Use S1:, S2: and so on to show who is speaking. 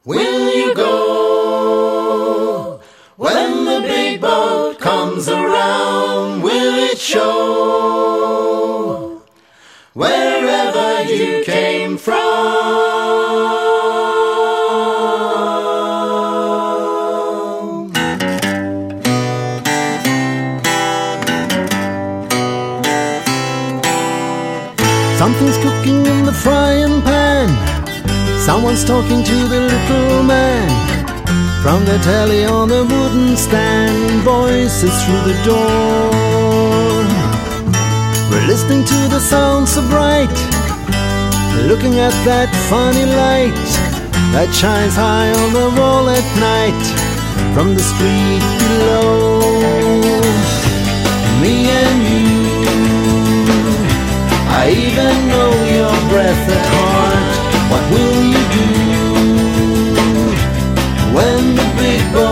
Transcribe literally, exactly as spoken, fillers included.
S1: will you go? When the big boat comes around, will it show wherever you came from?
S2: Something's cooking in the frying pan. Someone's talking to the little man. From the telly on the wooden stand, voices through the door. We're listening to the sound so bright, looking at that funny light that shines high on the wall at night from the street below. Me and you, I even know your breath at heart. What will you do when the big boy